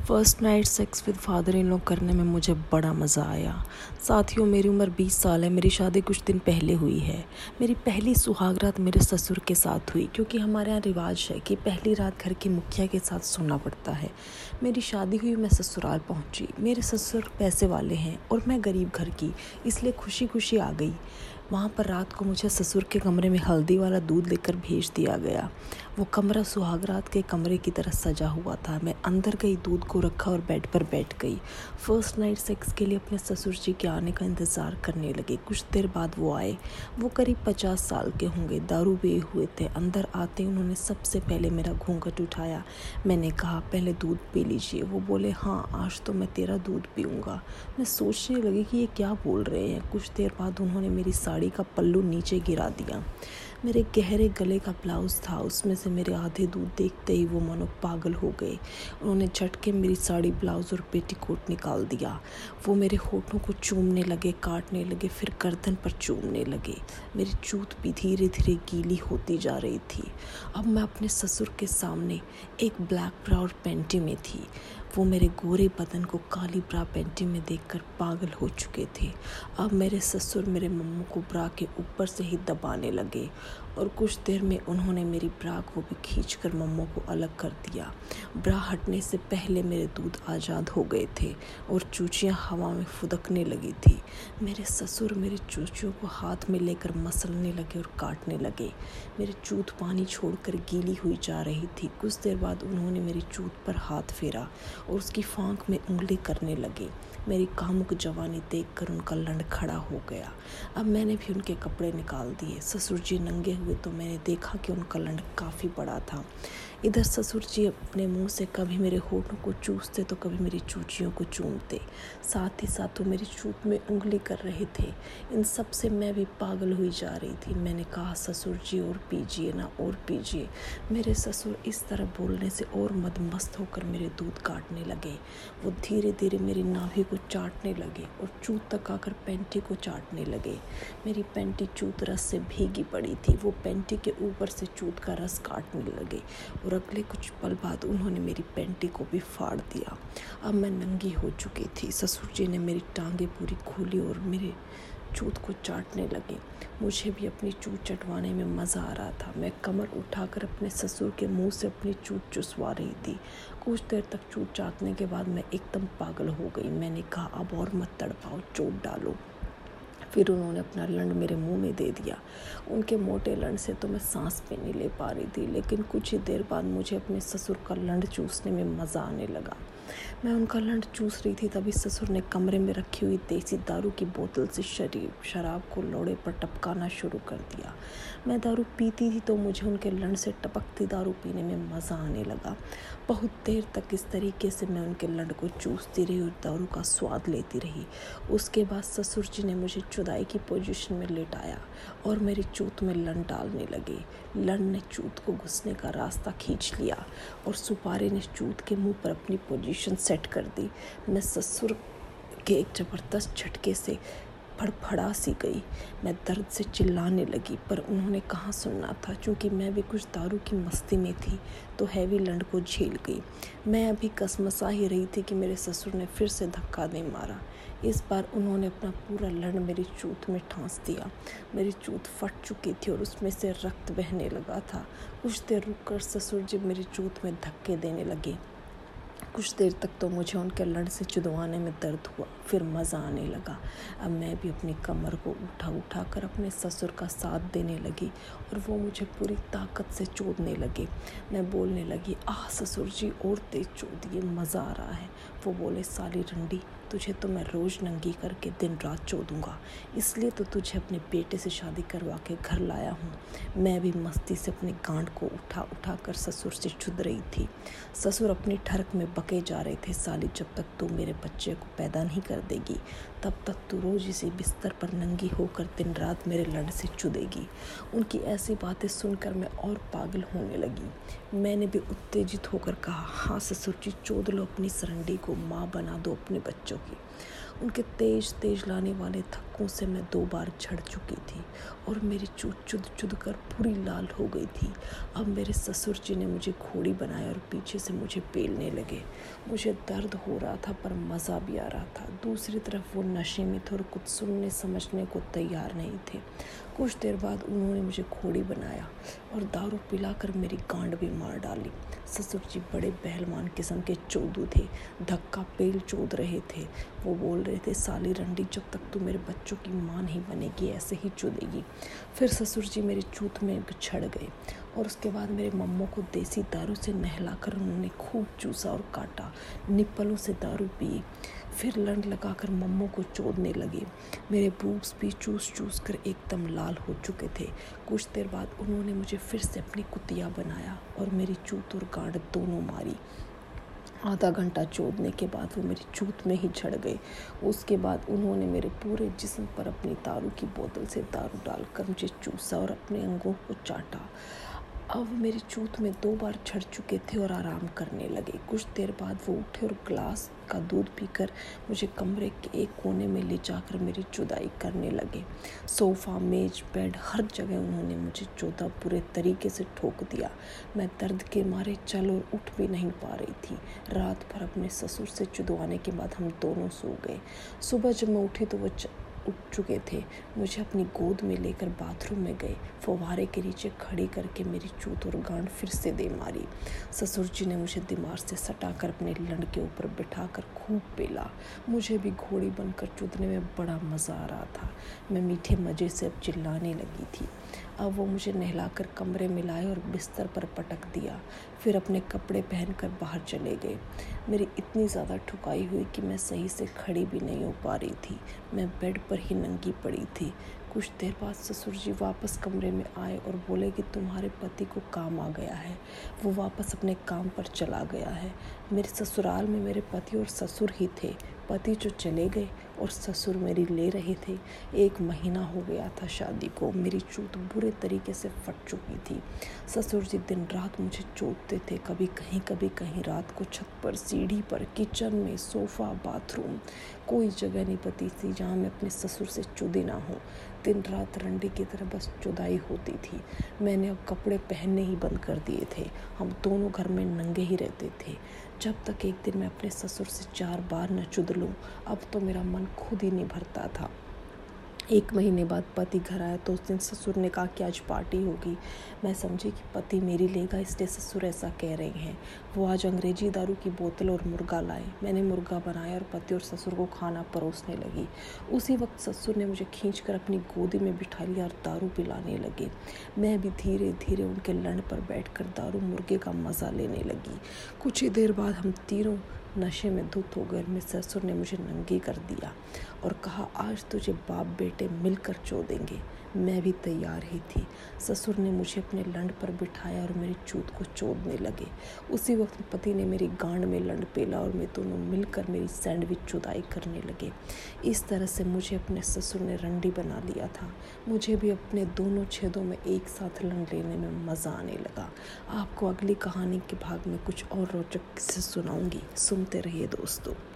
First night sex with father in law करने में मुझे बड़ा मज़ा आया। साथियों, मेरी उम्र 20 साल है। मेरी शादी कुछ दिन पहले हुई है। मेरी पहली सुहाग रात मेरे ससुर के साथ हुई, क्योंकि हमारे यहाँ रिवाज है कि पहली रात घर के मुखिया के साथ सोना पड़ता है। मेरी शादी हुई, मैं ससुराल पहुँची। मेरे ससुर पैसे वाले हैं और मैं गरीब घर की, इसलिए खुशी खुशी आ गई। वहाँ पर रात को मुझे ससुर के कमरे में हल्दी वाला दूध लेकर भेज दिया गया। वो कमरा सुहागरात के कमरे की तरह सजा हुआ था। मैं अंदर गई, दूध को रखा और बेड पर बैठ गई। फर्स्ट नाइट सेक्स के लिए अपने ससुर जी के आने का इंतज़ार करने लगे। कुछ देर बाद वो आए। वो करीब 50 साल के होंगे, दारू पिए हुए थे। अंदर आते उन्होंने सबसे पहले मेरा घूंघट उठाया। मैंने कहा, पहले दूध पी लीजिए। वो बोले, हाँ, आज तो मैं तेरा दूध पीऊँगा। मैं सोचने लगी कि ये क्या बोल रहे हैं। कुछ देर बाद उन्होंने मेरी साड़ी का पल्लू नीचे गिरा दिया। मेरे गहरे गले का ब्लाउज़ था, उसमें से मेरे आधे दूध देखते ही वो मानो पागल हो गए। उन्होंने झटके मेरी साड़ी, ब्लाउज़ और पेटीकोट निकाल दिया। वो मेरे होठों को चूमने लगे, काटने लगे, फिर गर्दन पर चूमने लगे। मेरी चूत भी धीरे धीरे गीली होती जा रही थी। अब मैं अपने ससुर के सामने एक ब्लैक ब्रा और पैंटी में थी। वो मेरे गोरे बदन को काली ब्रा पैंटी में देखकर पागल हो चुके थे। अब मेरे ससुर मेरे मम्मू को ब्रा के ऊपर से ही दबाने लगे और कुछ देर में उन्होंने मेरी ब्रा को भी खींचकर मम्मू को अलग कर दिया। ब्रा हटने से पहले मेरे दूध आज़ाद हो गए थे और चूचियाँ हवा में फुदकने लगी थी। मेरे ससुर मेरी चूचियों को हाथ में लेकर मसलने लगे और काटने लगे। मेरी चूत पानी छोड़कर गीली हुई जा रही थी। कुछ देर बाद उन्होंने मेरी चूत पर हाथ फेरा और उसकी फांक में उंगली करने लगे। मेरी कामुक जवानी देखकर उनका लंड खड़ा हो गया। अब मैंने भी उनके कपड़े निकाल दिए। ससुर जी नंगे हुए तो मैंने देखा कि उनका लंड काफ़ी बड़ा था। इधर ससुर जी अपने मुंह से कभी मेरे होठों को चूसते तो कभी मेरी चूचियों को चूमते। साथ ही साथ वो मेरी चूत में उंगली कर रहे थे। इन सब से मैं भी पागल हुई जा रही थी। मैंने कहा, ससुर जी और पीजिए ना, और पीजिए। मेरे ससुर इस तरह बोलने से और मदमस्त होकर मेरे दूध काटने लगे। वो धीरे धीरे मेरी नाभि को चाटने लगे और चूत तक आकर पैंटी को चाटने लगे। मेरी पैंटी चूत रस से भीगी पड़ी थी। वो पैंटी के ऊपर से चूत का रस काटने लगे और अगले कुछ पल बाद उन्होंने मेरी पैंटी को भी फाड़ दिया। अब मैं नंगी हो चुकी थी। ससुर जी ने मेरी टांगें पूरी खोली और मेरे चूत को चाटने लगे। मुझे भी अपनी चूत चटवाने में मज़ा आ रहा था। मैं कमर उठाकर अपने ससुर के मुंह से अपनी चूत चुसवा रही थी। कुछ देर तक चूत चाटने के बाद मैं एकदम पागल हो गई। मैंने कहा, अब और मत तड़पाओ, चोट डालो। फिर उन्होंने अपना लंड मेरे मुंह में दे दिया। उनके मोटे लंड से तो मैं सांस भी नहीं ले पा रही थी, लेकिन कुछ ही देर बाद मुझे अपने ससुर का लंड चूसने में मज़ा आने लगा। मैं उनका लंड चूस रही थी, तभी ससुर ने कमरे में रखी हुई देसी दारू की बोतल से शराब को लोड़े पर टपकाना शुरू कर दिया। मैं दारू पीती थी तो मुझे उनके लंड से टपकती दारू पीने में मज़ा आने लगा। बहुत देर तक इस तरीके से मैं उनके लंड को चूसती रही और दारू का स्वाद लेती रही। उसके बाद ससुर जी ने मुझे जुदाई की पोजीशन में लेटाया और मेरी चूत में लंड डालने लगे। लंड ने चूत को घुसने का रास्ता खींच लिया और सुपारी ने चूत के मुंह पर अपनी पोजीशन सेट कर दी। मैं ससुर के एक ज़बरदस्त झटके से फड़फड़ा सी गई। मैं दर्द से चिल्लाने लगी, पर उन्होंने कहाँ सुनना था। क्योंकि मैं भी कुछ दारू की मस्ती में थी तो हैवी लंड को झेल गई। मैं अभी कसमसा ही रही थी कि मेरे ससुर ने फिर से धक्का दे मारा। इस बार उन्होंने अपना पूरा लंड मेरी चूत में ठांस दिया। मेरी चूत फट चुकी थी और उसमें से रक्त बहने लगा था। कुछ देर रुककर ससुर जी मेरी चूत में धक्के देने लगे। कुछ देर तक तो मुझे उनके लंड से चुदवाने में दर्द हुआ, फिर मज़ा आने लगा। अब मैं भी अपनी कमर को उठा कर अपने ससुर का साथ देने लगी और वो मुझे पूरी ताकत से चोदने लगे। मैं बोलने लगी, आह ससुर जी, और तेज चोदिए, मज़ा आ रहा है। वो बोले, साली रंडी, तुझे तो मैं रोज़ नंगी करके दिन रात चोदूँगा, इसलिए तो तुझे अपने बेटे से शादी करवा के घर लाया हूँ। मैं भी मस्ती से अपनी गांड को उठा कर ससुर से चुद रही थी। ससुर अपनी ठरक में बके जा रहे थे, साली, जब तक तू मेरे बच्चे को पैदा नहीं कर देगी तब तक तू रोज़ इसी बिस्तर पर नंगी होकर दिन रात मेरे लंड से चुदेगी। उनकी ऐसी बातें सुनकर मैं और पागल होने लगी। मैंने भी उत्तेजित होकर कहा, हाँ ससुर जी, चोद लो अपनी सरंडी को, माँ बना दो अपने बच्चों की। उनके तेज तेज लाने वाले धक्कों से मैं 2 बार झड़ चुकी थी और मेरी चूत चुद चुद कर पूरी लाल हो गई थी। अब मेरे ससुर जी ने मुझे घोड़ी बनाया और पीछे से मुझे पेलने लगे। मुझे दर्द हो रहा था पर मज़ा भी आ रहा था। दूसरी तरफ वो नशे में थे और कुछ सुनने समझने को तैयार नहीं थे। कुछ देर बाद उन्होंने मुझे घोड़ी बनाया और दारू पिलाकर मेरी गांड भी मार डाली। ससुर जी बड़े पहलवान किस्म के चोदू थे, धक्का पेल चोद रहे थे। वो बोल रहे थे, साली रंडी, जब तक तू मेरे बच्चों की मां नहीं बनेगी ऐसे ही चुदेगी। फिर ससुर जी मेरी चूत में छड़ गए और उसके बाद मेरे मम्मों को देसी दारू से नहलाकर उन्होंने खूब चूसा और काटा, निप्पलों से दारू पी। फिर लंड लगाकर मम्मों को चोदने लगे। मेरे बूब्स भी चूस चूस कर एकदम लाल हो चुके थे। कुछ देर बाद उन्होंने मुझे फिर से अपनी कुतिया बनाया और मेरी चूत और गांड दोनों मारी। आधा घंटा चोदने के बाद वो मेरी चूत में ही झड़ गए। उसके बाद उन्होंने मेरे पूरे जिस्म पर अपनी दारू की बोतल से दारू डालकर मुझे चूसा और अपने अंगों को चाटा। अब मेरी चूत में 2 बार झड़ चुके थे और आराम करने लगे। कुछ देर बाद वो उठे और ग्लास का दूध पीकर मुझे कमरे के एक कोने में ले जाकर मेरी जुदाई करने लगे। सोफ़ा, मेज, बेड, हर जगह उन्होंने मुझे चौथा पूरे तरीके से ठोक दिया। मैं दर्द के मारे चल और उठ भी नहीं पा रही थी। रात भर अपने ससुर से चुदवाने के बाद हम दोनों सो गए। सुबह जब मैं उठी तो वो उठ चुके थे। मुझे अपनी गोद में लेकर बाथरूम में गए। फव्वारे के नीचे खड़ी करके मेरी चूत और गांड फिर से दे मारी। ससुर जी ने मुझे दीवार से सटाकर अपने लंड के ऊपर बिठाकर खूब पेला। मुझे भी घोड़ी बनकर चूदने में बड़ा मज़ा आ रहा था। मैं मीठे मज़े से अब चिल्लाने लगी थी। अब वो मुझे नहलाकर कमरे में लाए और बिस्तर पर पटक दिया। फिर अपने कपड़े पहनकर बाहर चले गए। मेरी इतनी ज़्यादा ठुकाई हुई कि मैं सही से खड़ी भी नहीं हो पा रही थी। मैं बेड पर ही नंगी पड़ी थी। कुछ देर बाद ससुर जी वापस कमरे में आए और बोले कि तुम्हारे पति को काम आ गया है, वो वापस अपने काम पर चला गया है। मेरे ससुराल में मेरे पति और ससुर ही थे। पति जो चले गए और ससुर मेरी ले रहे थे। 1 महीना हो गया था शादी को। मेरी चूत बुरे तरीके से फट चुकी थी। ससुर जी दिन रात मुझे चोटते थे, कभी कहीं रात को छत पर, सीढ़ी पर, किचन में, सोफ़ा, बाथरूम, कोई जगह नहीं बची थी जहाँ मैं अपने ससुर से चुदी ना हूँ। दिन रात रंडी की तरह बस चुदाई होती थी। मैंने अब कपड़े पहनने ही बंद कर दिए थे। हम दोनों घर में नंगे ही रहते थे। जब तक एक दिन मैं अपने ससुर से 4 बार न चुद लूँ, अब तो मेरा मन खुद ही नहीं भरता था। 1 महीने बाद पति घर आया तो उस दिन ससुर ने कहा कि आज पार्टी होगी। मैं समझी कि पति मेरी लेगा, इसलिए ससुर ऐसा कह रहे हैं। वो आज अंग्रेजी दारू की बोतल और मुर्गा लाए। मैंने मुर्गा बनाया और पति और ससुर को खाना परोसने लगी। उसी वक्त ससुर ने मुझे खींचकर अपनी गोदी में बिठा लिया और दारू पिलाने लगे। मैं भी धीरे धीरे उनके लंड पर बैठकर दारू मुर्गे का मज़ा लेने लगी। कुछ ही देर बाद हम तीनों नशे में धुत हो गए। मेरे ससुर ने मुझे नंगी कर दिया और कहा, आज तुझे बाप बेटे मिलकर चोदेंगे। मैं भी तैयार ही थी। ससुर ने मुझे अपने लंड पर बिठाया और मेरी चूत को चोदने लगे। उसी वक्त पति ने मेरी गांड में लंड पेला और मैं दोनों मिलकर मेरी सैंडविच चुदाई करने लगे। इस तरह से मुझे अपने ससुर ने रंडी बना लिया था। मुझे भी अपने दोनों छेदों में एक साथ लंड लेने में मज़ा आने लगा। आपको अगली कहानी के भाग में कुछ और रोचक किस्से सुनाऊंगी। सुनते रहिए दोस्तों।